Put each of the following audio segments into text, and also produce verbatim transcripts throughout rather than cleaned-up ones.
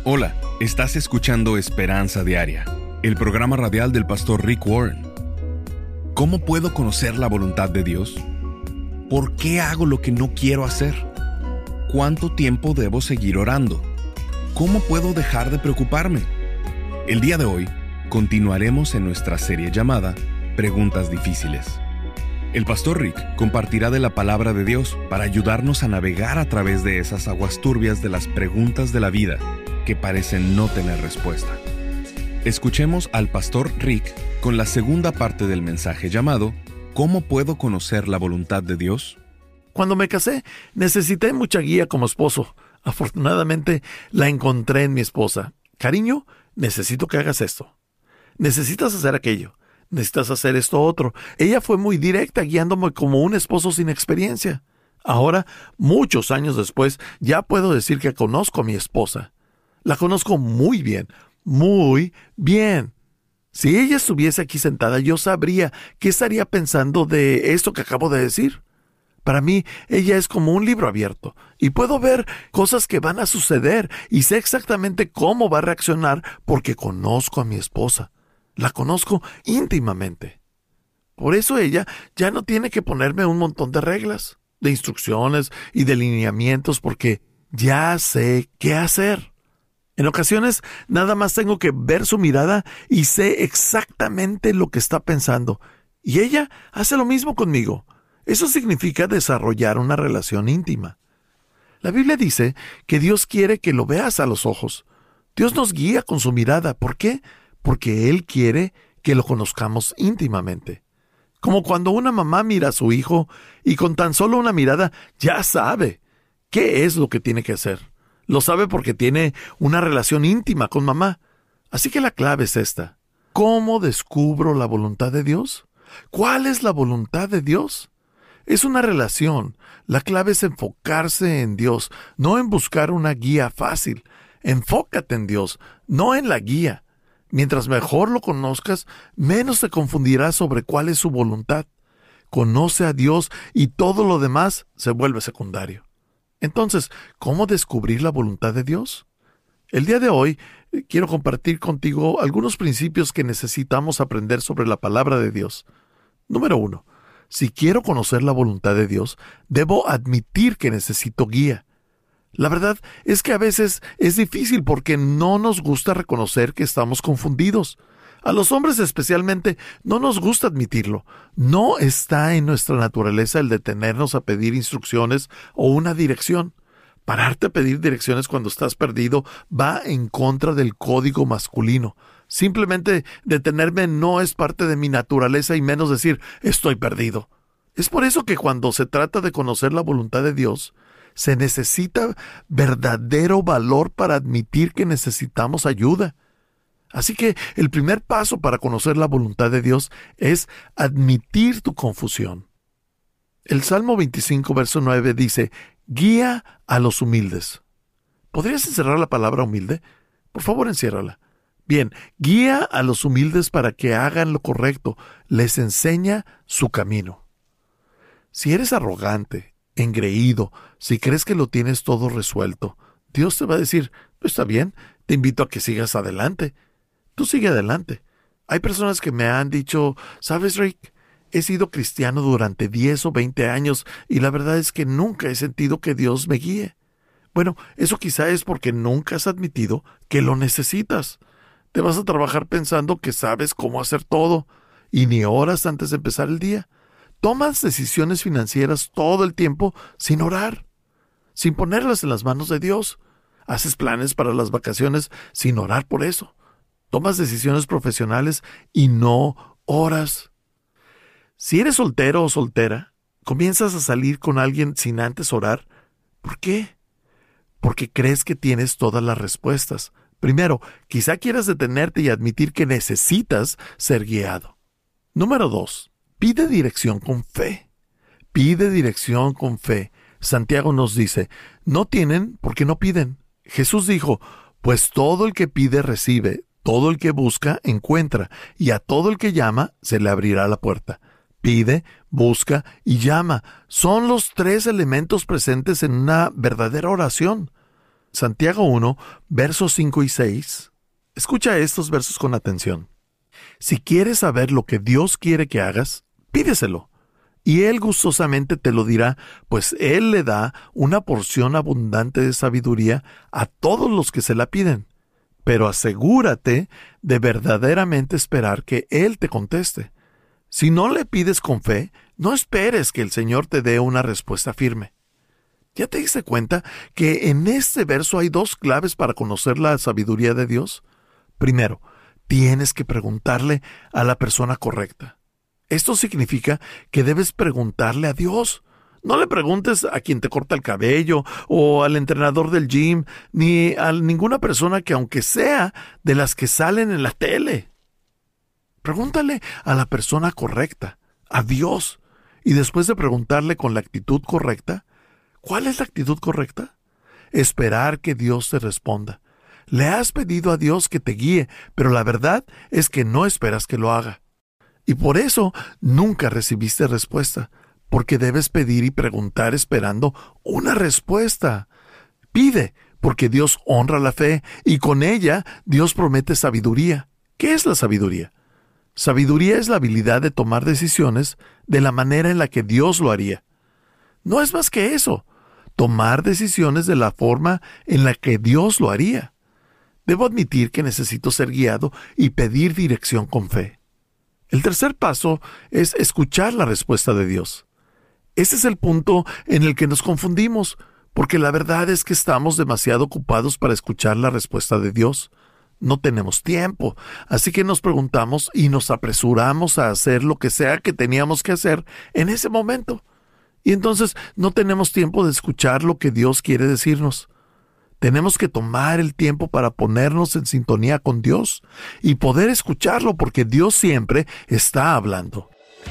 Hola, estás escuchando Esperanza Diaria, el programa radial del pastor Rick Warren. ¿Cómo puedo conocer la voluntad de Dios? ¿Por qué hago lo que no quiero hacer? ¿Cuánto tiempo debo seguir orando? ¿Cómo puedo dejar de preocuparme? El día de hoy, continuaremos en nuestra serie llamada Preguntas Difíciles. El pastor Rick compartirá de la palabra de Dios para ayudarnos a navegar a través de esas aguas turbias de las preguntas de la vida que parecen no tener respuesta. Escuchemos al pastor Rick con la segunda parte del mensaje llamado ¿Cómo puedo conocer la voluntad de Dios? Cuando me casé, necesité mucha guía como esposo. Afortunadamente, la encontré en mi esposa. Cariño, necesito que hagas esto. Necesitas hacer aquello. Necesitas hacer esto otro. Ella fue muy directa, guiándome como un esposo sin experiencia. Ahora, muchos años después, ya puedo decir que conozco a mi esposa. La conozco muy bien, muy bien. Si ella estuviese aquí sentada, yo sabría qué estaría pensando de esto que acabo de decir. Para mí, ella es como un libro abierto, y puedo ver cosas que van a suceder, y sé exactamente cómo va a reaccionar porque conozco a mi esposa. La conozco íntimamente. Por eso ella ya no tiene que ponerme un montón de reglas, de instrucciones y de lineamientos, porque ya sé qué hacer. En ocasiones, nada más tengo que ver su mirada y sé exactamente lo que está pensando. Y ella hace lo mismo conmigo. Eso significa desarrollar una relación íntima. La Biblia dice que Dios quiere que lo veas a los ojos. Dios nos guía con su mirada. ¿Por qué? Porque Él quiere que lo conozcamos íntimamente. Como cuando una mamá mira a su hijo y con tan solo una mirada ya sabe qué es lo que tiene que hacer. Lo sabe porque tiene una relación íntima con mamá. Así que la clave es esta. ¿Cómo descubro la voluntad de Dios? ¿Cuál es la voluntad de Dios? Es una relación. La clave es enfocarse en Dios, no en buscar una guía fácil. Enfócate en Dios, no en la guía. Mientras mejor lo conozcas, menos te confundirás sobre cuál es su voluntad. Conoce a Dios y todo lo demás se vuelve secundario. Entonces, ¿cómo descubrir la voluntad de Dios? El día de hoy eh, quiero compartir contigo algunos principios que necesitamos aprender sobre la palabra de Dios. Número uno, si quiero conocer la voluntad de Dios, debo admitir que necesito guía. La verdad es que a veces es difícil porque no nos gusta reconocer que estamos confundidos. A los hombres especialmente no nos gusta admitirlo. No está en nuestra naturaleza el detenernos a pedir instrucciones o una dirección. Pararte a pedir direcciones cuando estás perdido va en contra del código masculino. Simplemente detenerme no es parte de mi naturaleza y menos decir estoy perdido. Es por eso que cuando se trata de conocer la voluntad de Dios, se necesita verdadero valor para admitir que necesitamos ayuda. Así que el primer paso para conocer la voluntad de Dios es admitir tu confusión. El Salmo veinticinco, verso nueve dice, guía a los humildes. ¿Podrías encerrar la palabra humilde? Por favor, enciérrala. Bien, guía a los humildes para que hagan lo correcto. Les enseña su camino. Si eres arrogante, engreído, si crees que lo tienes todo resuelto, Dios te va a decir, no está bien, te invito a que sigas adelante. Tú sigue adelante. Hay personas que me han dicho, ¿sabes, Rick? He sido cristiano durante diez o veinte años y la verdad es que nunca he sentido que Dios me guíe. Bueno, eso quizá es porque nunca has admitido que lo necesitas. Te vas a trabajar pensando que sabes cómo hacer todo y ni horas antes de empezar el día. Tomas decisiones financieras todo el tiempo sin orar, sin ponerlas en las manos de Dios. Haces planes para las vacaciones sin orar por eso. Tomas decisiones profesionales y no oras. Si eres soltero o soltera, comienzas a salir con alguien sin antes orar. ¿Por qué? Porque crees que tienes todas las respuestas. Primero, quizá quieras detenerte y admitir que necesitas ser guiado. Número dos, pide dirección con fe. Pide dirección con fe. Santiago nos dice, no tienen porque no piden. Jesús dijo, pues todo el que pide recibe. Todo el que busca, encuentra, y a todo el que llama, se le abrirá la puerta. Pide, busca y llama. Son los tres elementos presentes en una verdadera oración. Santiago uno, versos cinco y seis. Escucha estos versos con atención. Si quieres saber lo que Dios quiere que hagas, pídeselo, y Él gustosamente te lo dirá, pues Él le da una porción abundante de sabiduría a todos los que se la piden. Pero asegúrate de verdaderamente esperar que Él te conteste. Si no le pides con fe, no esperes que el Señor te dé una respuesta firme. ¿Ya te diste cuenta que en este verso hay dos claves para conocer la sabiduría de Dios? Primero, tienes que preguntarle a la persona correcta. Esto significa que debes preguntarle a Dios. No le preguntes a quien te corta el cabello o al entrenador del gym, ni a ninguna persona que aunque sea de las que salen en la tele. Pregúntale a la persona correcta, a Dios. Y después de preguntarle con la actitud correcta, ¿cuál es la actitud correcta? Esperar que Dios te responda. Le has pedido a Dios que te guíe, pero la verdad es que no esperas que lo haga. Y por eso nunca recibiste respuesta, porque debes pedir y preguntar esperando una respuesta. Pide, porque Dios honra la fe, y con ella Dios promete sabiduría. ¿Qué es la sabiduría? Sabiduría es la habilidad de tomar decisiones de la manera en la que Dios lo haría. No es más que eso. Tomar decisiones de la forma en la que Dios lo haría. Debo admitir que necesito ser guiado y pedir dirección con fe. El tercer paso es escuchar la respuesta de Dios. Ese es el punto en el que nos confundimos, porque la verdad es que estamos demasiado ocupados para escuchar la respuesta de Dios. No tenemos tiempo, así que nos preguntamos y nos apresuramos a hacer lo que sea que teníamos que hacer en ese momento. Y entonces no tenemos tiempo de escuchar lo que Dios quiere decirnos. Tenemos que tomar el tiempo para ponernos en sintonía con Dios y poder escucharlo porque Dios siempre está hablando.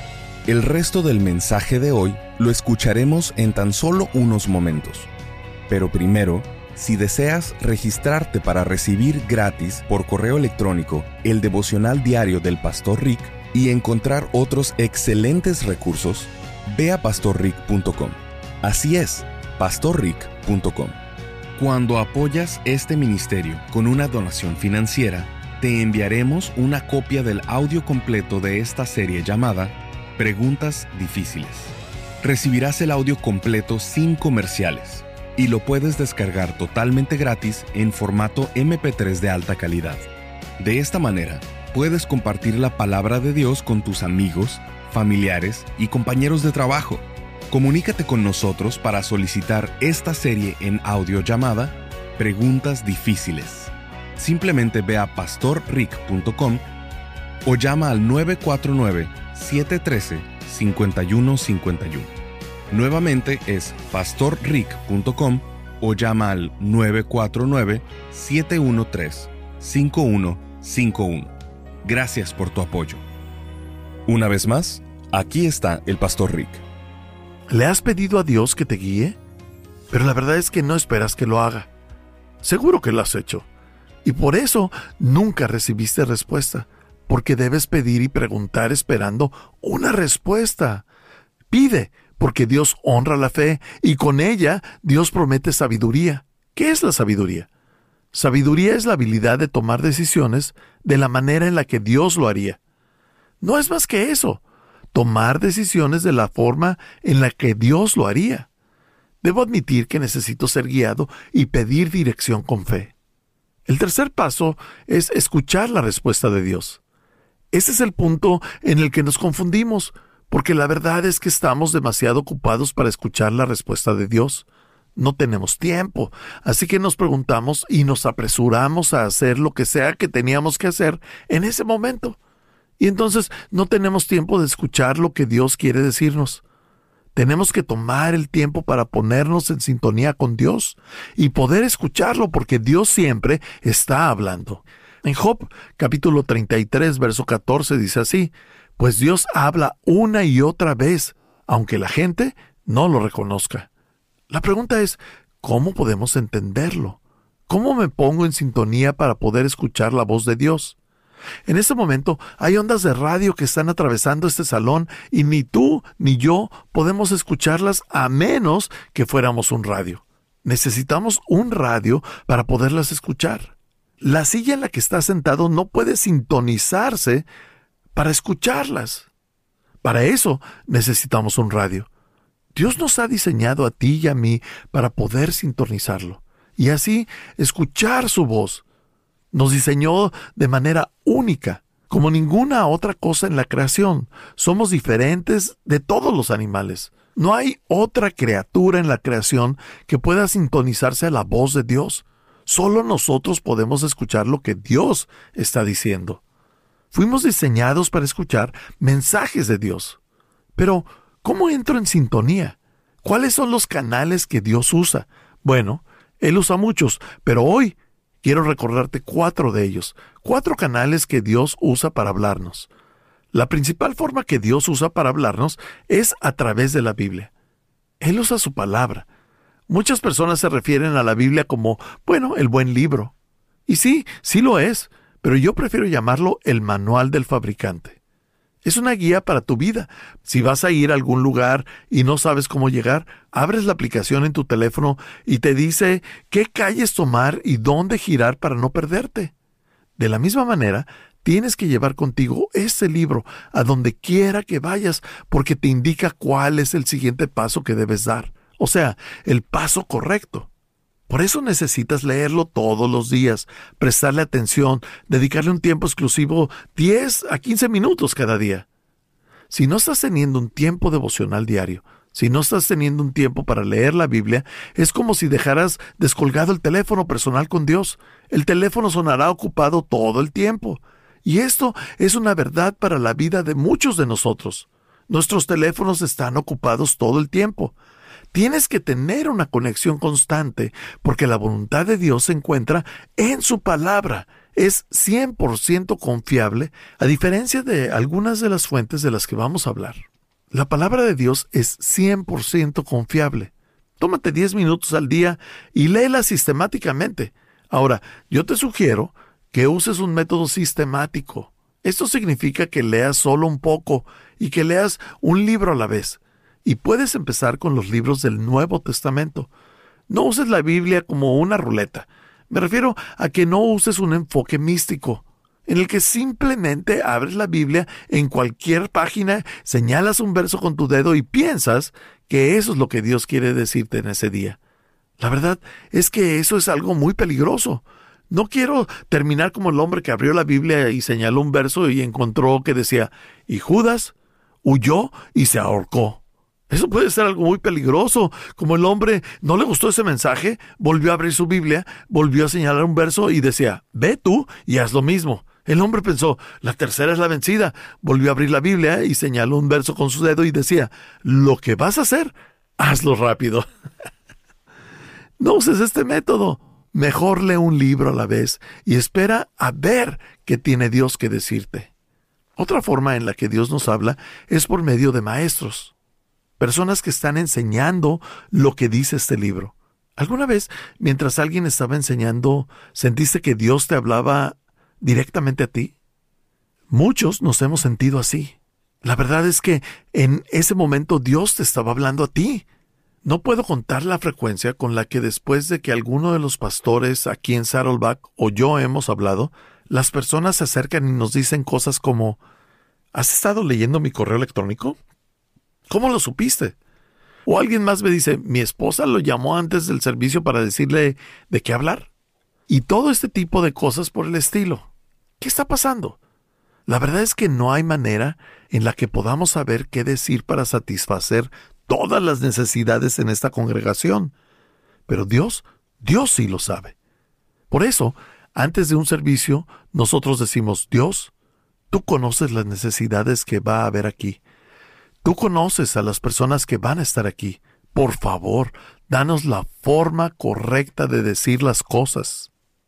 El resto del mensaje de hoy lo escucharemos en tan solo unos momentos. Pero primero, si deseas registrarte para recibir gratis por correo electrónico el devocional diario del Pastor Rick y encontrar otros excelentes recursos, ve a pastor rick punto com. Así es, pastor rick punto com. Cuando apoyas este ministerio con una donación financiera, te enviaremos una copia del audio completo de esta serie llamada Preguntas Difíciles. Recibirás el audio completo sin comerciales y lo puedes descargar totalmente gratis en formato eme pe tres de alta calidad. De esta manera, puedes compartir la palabra de Dios con tus amigos, familiares y compañeros de trabajo. Comunícate con nosotros para solicitar esta serie en audio llamada Preguntas Difíciles. Simplemente ve a pastor rick punto com o llama al nueve cuatro nueve, siete uno tres, cinco uno cinco uno. Nuevamente es pastor rick punto com o llama al nueve cuatro nueve, siete uno tres, cinco uno cinco uno. Gracias por tu apoyo. Una vez más, aquí está el Pastor Rick. ¿Le has pedido a Dios que te guíe? Pero la verdad es que no esperas que lo haga. Seguro que lo has hecho. Y por eso nunca recibiste respuesta, porque debes pedir y preguntar esperando una respuesta. Pide, porque Dios honra la fe, y con ella Dios promete sabiduría. ¿Qué es la sabiduría? Sabiduría es la habilidad de tomar decisiones de la manera en la que Dios lo haría. No es más que eso. Tomar decisiones de la forma en la que Dios lo haría. Debo admitir que necesito ser guiado y pedir dirección con fe. El tercer paso es escuchar la respuesta de Dios. Ese es el punto en el que nos confundimos, porque la verdad es que estamos demasiado ocupados para escuchar la respuesta de Dios. No tenemos tiempo, así que nos preguntamos y nos apresuramos a hacer lo que sea que teníamos que hacer en ese momento. Y entonces no tenemos tiempo de escuchar lo que Dios quiere decirnos. Tenemos que tomar el tiempo para ponernos en sintonía con Dios y poder escucharlo porque Dios siempre está hablando. En Job, capítulo treinta y tres, verso catorce, dice así: pues Dios habla una y otra vez, aunque la gente no lo reconozca. La pregunta es, ¿cómo podemos entenderlo? ¿Cómo me pongo en sintonía para poder escuchar la voz de Dios? En este momento hay ondas de radio que están atravesando este salón y ni tú ni yo podemos escucharlas a menos que fuéramos un radio. Necesitamos un radio para poderlas escuchar. La silla en la que estás sentado no puede sintonizarse para escucharlas. Para eso necesitamos un radio. Dios nos ha diseñado a ti y a mí para poder sintonizarlo y así escuchar su voz. Nos diseñó de manera única, como ninguna otra cosa en la creación. Somos diferentes de todos los animales. No hay otra criatura en la creación que pueda sintonizarse a la voz de Dios. Solo nosotros podemos escuchar lo que Dios está diciendo. Fuimos diseñados para escuchar mensajes de Dios. Pero, ¿cómo entro en sintonía? ¿Cuáles son los canales que Dios usa? Bueno, Él usa muchos, pero hoy quiero recordarte cuatro de ellos. Cuatro canales que Dios usa para hablarnos. La principal forma que Dios usa para hablarnos es a través de la Biblia. Él usa su palabra. Muchas personas se refieren a la Biblia como, bueno, el buen libro. Y sí, sí lo es, pero yo prefiero llamarlo el manual del fabricante. Es una guía para tu vida. Si vas a ir a algún lugar y no sabes cómo llegar, abres la aplicación en tu teléfono y te dice qué calles tomar y dónde girar para no perderte. De la misma manera, tienes que llevar contigo ese libro a donde quiera que vayas porque te indica cuál es el siguiente paso que debes dar. O sea, el paso correcto. Por eso necesitas leerlo todos los días, prestarle atención, dedicarle un tiempo exclusivo diez a quince minutos cada día. Si no estás teniendo un tiempo devocional diario, si no estás teniendo un tiempo para leer la Biblia, es como si dejaras descolgado el teléfono personal con Dios. El teléfono sonará ocupado todo el tiempo. Y esto es una verdad para la vida de muchos de nosotros. Nuestros teléfonos están ocupados todo el tiempo. Tienes que tener una conexión constante porque la voluntad de Dios se encuentra en su palabra. Es cien por ciento confiable, a diferencia de algunas de las fuentes de las que vamos a hablar. La palabra de Dios es cien por ciento confiable. Tómate diez minutos al día y léela sistemáticamente. Ahora, yo te sugiero que uses un método sistemático. Esto significa que leas solo un poco y que leas un libro a la vez. Y puedes empezar con los libros del Nuevo Testamento. No uses la Biblia como una ruleta. Me refiero a que no uses un enfoque místico, en el que simplemente abres la Biblia en cualquier página, señalas un verso con tu dedo y piensas que eso es lo que Dios quiere decirte en ese día. La verdad es que eso es algo muy peligroso. No quiero terminar como el hombre que abrió la Biblia y señaló un verso y encontró que decía, y Judas huyó y se ahorcó. Eso puede ser algo muy peligroso. Como el hombre no le gustó ese mensaje, volvió a abrir su Biblia, volvió a señalar un verso y decía, ve tú y haz lo mismo. El hombre pensó, la tercera es la vencida. Volvió a abrir la Biblia y señaló un verso con su dedo y decía, lo que vas a hacer, hazlo rápido. No uses este método. Mejor lee un libro a la vez y espera a ver qué tiene Dios que decirte. Otra forma en la que Dios nos habla es por medio de maestros. Personas que están enseñando lo que dice este libro. ¿Alguna vez, mientras alguien estaba enseñando, sentiste que Dios te hablaba directamente a ti? Muchos nos hemos sentido así. La verdad es que en ese momento Dios te estaba hablando a ti. No puedo contar la frecuencia con la que después de que alguno de los pastores aquí en Saddleback o yo hemos hablado, las personas se acercan y nos dicen cosas como, ¿has estado leyendo mi correo electrónico? ¿Cómo lo supiste? O alguien más me dice, mi esposa lo llamó antes del servicio para decirle de qué hablar. Y todo este tipo de cosas por el estilo. ¿Qué está pasando? La verdad es que no hay manera en la que podamos saber qué decir para satisfacer todas las necesidades en esta congregación. Pero Dios, Dios sí lo sabe. Por eso, antes de un servicio, nosotros decimos, Dios, tú conoces las necesidades que va a haber aquí. Tú conoces a las personas que van a estar aquí. Por favor, danos la forma correcta de decir las cosas.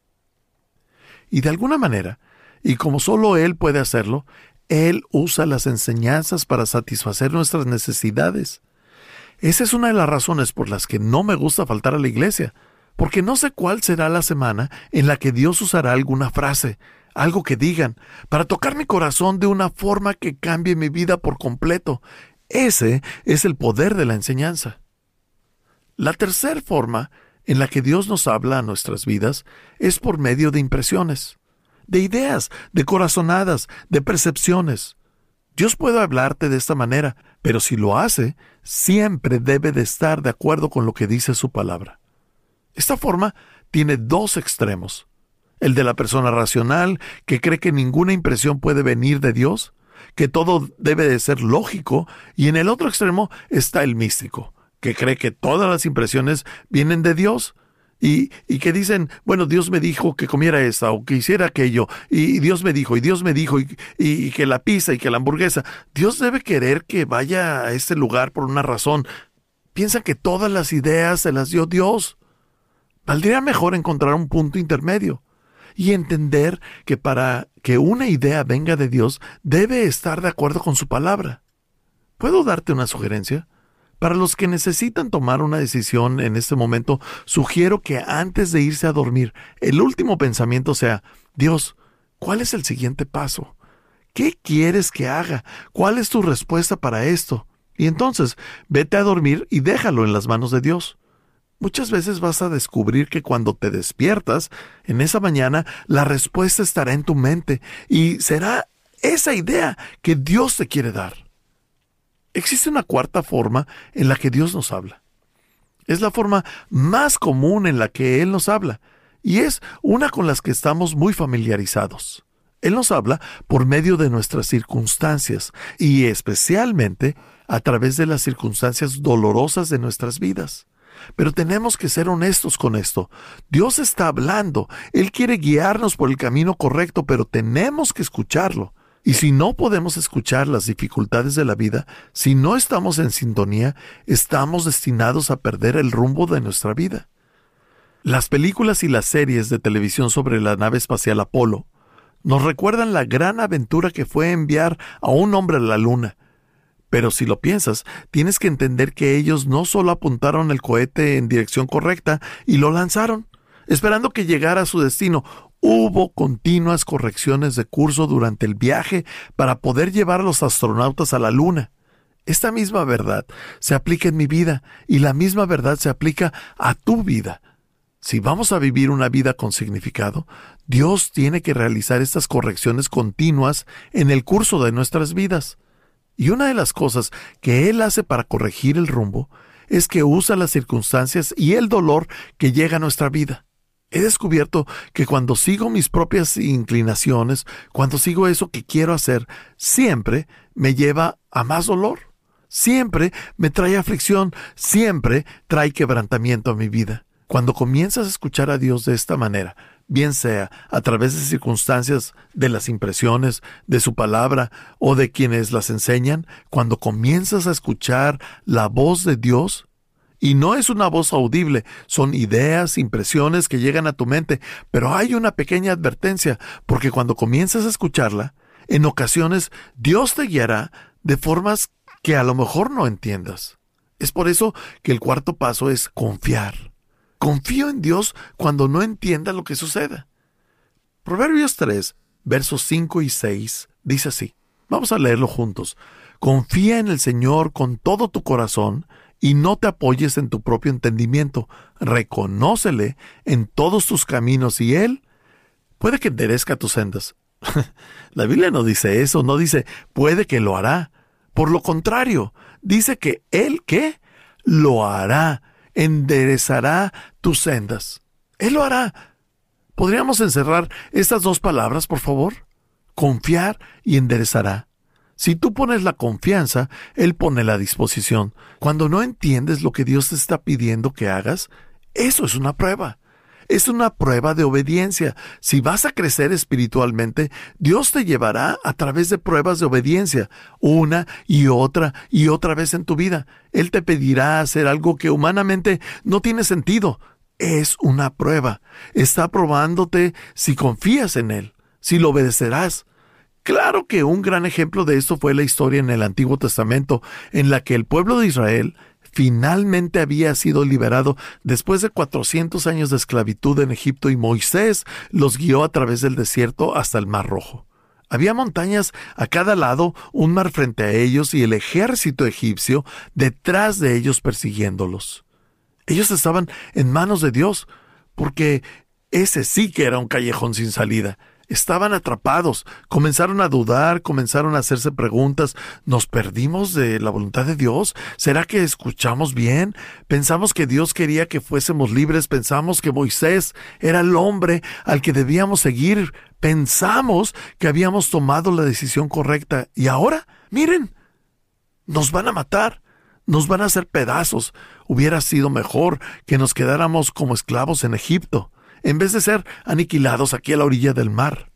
Y de alguna manera, y como solo Él puede hacerlo, Él usa las enseñanzas para satisfacer nuestras necesidades. Esa es una de las razones por las que no me gusta faltar a la iglesia, porque no sé cuál será la semana en la que Dios usará alguna frase, algo que digan, para tocar mi corazón de una forma que cambie mi vida por completo. Ese es el poder de la enseñanza. La tercera forma en la que Dios nos habla a nuestras vidas es por medio de impresiones, de ideas, de corazonadas, de percepciones. Dios puede hablarte de esta manera, pero si lo hace, siempre debe de estar de acuerdo con lo que dice su palabra. Esta forma tiene dos extremos. El de la persona racional, que cree que ninguna impresión puede venir de Dios, que todo debe de ser lógico, y en el otro extremo está el místico, que cree que todas las impresiones vienen de Dios, y, y que dicen, bueno, Dios me dijo que comiera esta, o que hiciera aquello, y, y Dios me dijo, y Dios me dijo, y, y, y que la pizza, y que la hamburguesa. Dios debe querer que vaya a este lugar por una razón. Piensa que todas las ideas se las dio Dios. Valdría mejor encontrar un punto intermedio y entender que para que una idea venga de Dios debe estar de acuerdo con su palabra. ¿Puedo darte una sugerencia? Para los que necesitan tomar una decisión en este momento, sugiero que antes de irse a dormir, el último pensamiento sea, Dios, ¿cuál es el siguiente paso? ¿Qué quieres que haga? ¿Cuál es tu respuesta para esto? Y entonces, vete a dormir y déjalo en las manos de Dios. Muchas veces vas a descubrir que cuando te despiertas, en esa mañana, la respuesta estará en tu mente y será esa idea que Dios te quiere dar. Existe una cuarta forma en la que Dios nos habla. Es la forma más común en la que Él nos habla y es una con las que estamos muy familiarizados. Él nos habla por medio de nuestras circunstancias y especialmente a través de las circunstancias dolorosas de nuestras vidas. Pero tenemos que ser honestos con esto. Dios está hablando. Él quiere guiarnos por el camino correcto, pero tenemos que escucharlo. Y si no podemos escuchar las dificultades de la vida, si no estamos en sintonía, estamos destinados a perder el rumbo de nuestra vida. Las películas y las series de televisión sobre la nave espacial Apolo nos recuerdan la gran aventura que fue enviar a un hombre a la Luna. Pero si lo piensas, tienes que entender que ellos no solo apuntaron el cohete en dirección correcta y lo lanzaron, esperando que llegara a su destino. Hubo continuas correcciones de curso durante el viaje para poder llevar a los astronautas a la Luna. Esta misma verdad se aplica en mi vida y la misma verdad se aplica a tu vida. Si vamos a vivir una vida con significado, Dios tiene que realizar estas correcciones continuas en el curso de nuestras vidas. Y una de las cosas que Él hace para corregir el rumbo es que usa las circunstancias y el dolor que llega a nuestra vida. He descubierto que cuando sigo mis propias inclinaciones, cuando sigo eso que quiero hacer, siempre me lleva a más dolor. Siempre me trae aflicción, siempre trae quebrantamiento a mi vida. Cuando comienzas a escuchar a Dios de esta manera, bien sea a través de circunstancias, de las impresiones, de su palabra o de quienes las enseñan, cuando comienzas a escuchar la voz de Dios, y no es una voz audible, son ideas, impresiones que llegan a tu mente, pero hay una pequeña advertencia, porque cuando comienzas a escucharla, en ocasiones Dios te guiará de formas que a lo mejor no entiendas. Es por eso que el cuarto paso es confiar. Confío en Dios cuando no entienda lo que suceda. Proverbios tres, versos cinco y seis, dice así. Vamos a leerlo juntos. Confía en el Señor con todo tu corazón y no te apoyes en tu propio entendimiento. Reconócele en todos tus caminos y Él puede que enderezca tus sendas. La Biblia no dice eso, no dice puede que lo hará. Por lo contrario, dice que Él, ¿qué? Lo hará. Enderezará tus sendas. Él lo hará. ¿Podríamos encerrar estas dos palabras, por favor? Confiar y enderezará. Si tú pones la confianza, Él pone la disposición. Cuando no entiendes lo que Dios te está pidiendo que hagas, eso es una prueba. Es una prueba de obediencia. Si vas a crecer espiritualmente, Dios te llevará a través de pruebas de obediencia, una y otra y otra vez en tu vida. Él te pedirá hacer algo que humanamente no tiene sentido. Es una prueba. Está probándote si confías en Él, si lo obedecerás. Claro que un gran ejemplo de esto fue la historia en el Antiguo Testamento, en la que el pueblo de Israel finalmente había sido liberado después de cuatrocientos años de esclavitud en Egipto y Moisés los guió a través del desierto hasta el Mar Rojo. Había montañas a cada lado, un mar frente a ellos y el ejército egipcio detrás de ellos persiguiéndolos. Ellos estaban en manos de Dios, porque ese sí que era un callejón sin salida. Estaban atrapados, comenzaron a dudar, comenzaron a hacerse preguntas. ¿Nos perdimos de la voluntad de Dios? ¿Será que escuchamos bien? ¿Pensamos que Dios quería que fuésemos libres? ¿Pensamos que Moisés era el hombre al que debíamos seguir? ¿Pensamos que habíamos tomado la decisión correcta? Y ahora, miren, nos van a matar, nos van a hacer pedazos. Hubiera sido mejor que nos quedáramos como esclavos en Egipto, en vez de ser aniquilados aquí a la orilla del mar.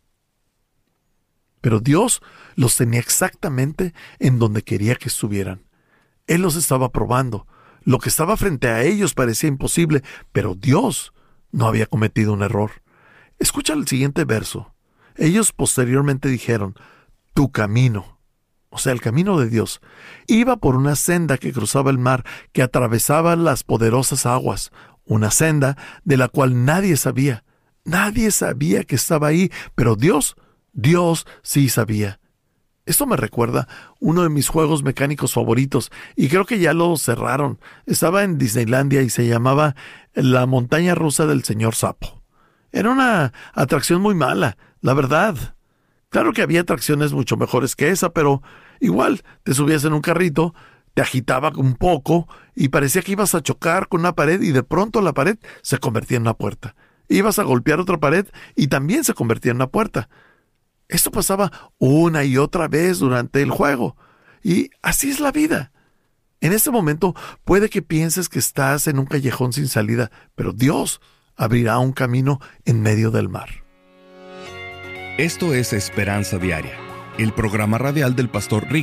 Pero Dios los tenía exactamente en donde quería que estuvieran. Él los estaba probando. Lo que estaba frente a ellos parecía imposible, pero Dios no había cometido un error. Escucha el siguiente verso. Ellos posteriormente dijeron, tu camino, o sea, el camino de Dios, iba por una senda que cruzaba el mar, que atravesaba las poderosas aguas, una senda de la cual nadie sabía. Nadie sabía que estaba ahí, pero Dios, Dios sí sabía. Esto me recuerda uno de mis juegos mecánicos favoritos, y creo que ya lo cerraron. Estaba en Disneylandia y se llamaba La Montaña Rusa del Señor Sapo. Era una atracción muy mala, la verdad. Claro que había atracciones mucho mejores que esa, pero igual te subías en un carrito, te agitaba un poco y parecía que ibas a chocar con una pared y de pronto la pared se convertía en una puerta. Ibas a golpear otra pared y también se convertía en una puerta. Esto pasaba una y otra vez durante el juego. Y así es la vida. En este momento puede que pienses que estás en un callejón sin salida, pero Dios abrirá un camino en medio del mar. Esto es Esperanza Diaria, el programa radial del Pastor Rick.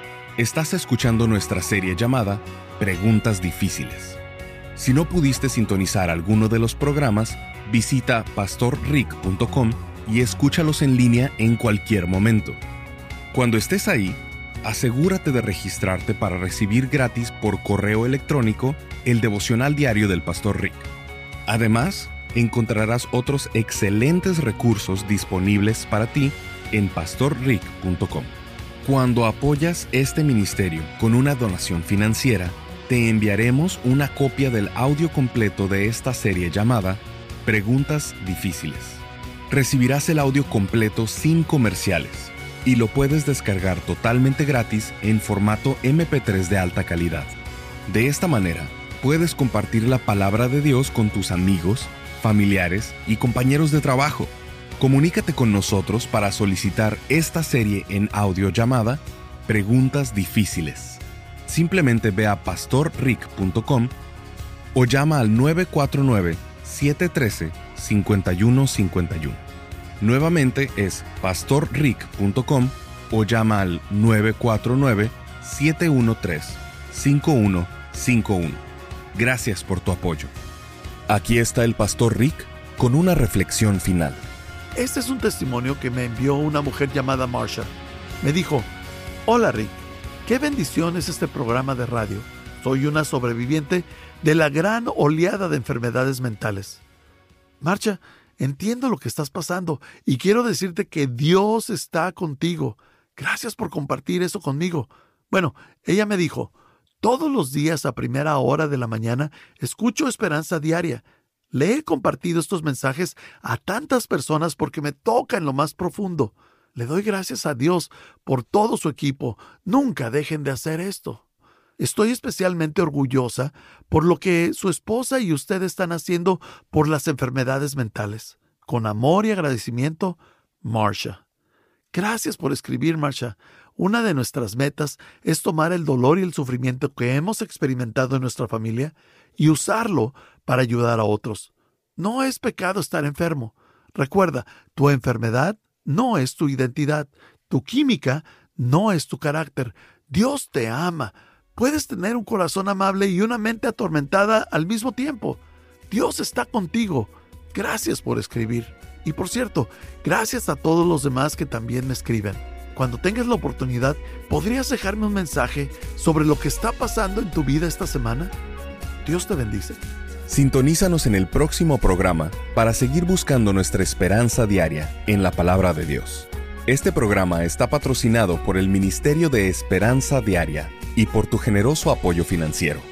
Estás escuchando nuestra serie llamada Preguntas Difíciles. Si no pudiste sintonizar alguno de los programas, visita pastor rick punto com y escúchalos en línea en cualquier momento. Cuando estés ahí, asegúrate de registrarte para recibir gratis por correo electrónico el devocional diario del Pastor Rick. Además, encontrarás otros excelentes recursos disponibles para ti en pastor rick punto com. Cuando apoyas este ministerio con una donación financiera, te enviaremos una copia del audio completo de esta serie llamada Preguntas Difíciles. Recibirás el audio completo sin comerciales y lo puedes descargar totalmente gratis en formato eme pe tres de alta calidad. De esta manera, puedes compartir la palabra de Dios con tus amigos, familiares y compañeros de trabajo. Comunícate con nosotros para solicitar esta serie en audio llamada Preguntas Difíciles. Simplemente ve a pastor rick punto com o llama al nueve cuatro nueve, siete uno tres, cinco uno cinco uno. Nuevamente es pastor rick punto com o llama al nueve cuatro nueve, siete uno tres, cinco uno cinco uno. Gracias por tu apoyo. Aquí está el Pastor Rick con una reflexión final. Este es un testimonio que me envió una mujer llamada Marsha. Me dijo, hola Rick, qué bendición es este programa de radio. Soy una sobreviviente de la gran oleada de enfermedades mentales. Marsha, entiendo lo que estás pasando y quiero decirte que Dios está contigo. Gracias por compartir eso conmigo. Bueno, ella me dijo, todos los días a primera hora de la mañana escucho Esperanza Diaria. Le he compartido estos mensajes a tantas personas porque me toca en lo más profundo. Le doy gracias a Dios por todo su equipo. Nunca dejen de hacer esto. Estoy especialmente orgullosa por lo que su esposa y usted están haciendo por las enfermedades mentales. Con amor y agradecimiento, Marsha. Gracias por escribir, Marsha. Una de nuestras metas es tomar el dolor y el sufrimiento que hemos experimentado en nuestra familia y usarlo para ayudar a otros. No es pecado estar enfermo. Recuerda, tu enfermedad no es tu identidad. Tu química no es tu carácter. Dios te ama. Puedes tener un corazón amable y una mente atormentada al mismo tiempo. Dios está contigo. Gracias por escribir. Y por cierto, gracias a todos los demás que también me escriben. Cuando tengas la oportunidad, ¿podrías dejarme un mensaje sobre lo que está pasando en tu vida esta semana? Dios te bendice. Sintonízanos en el próximo programa para seguir buscando nuestra esperanza diaria en la palabra de Dios. Este programa está patrocinado por el Ministerio de Esperanza Diaria y por tu generoso apoyo financiero.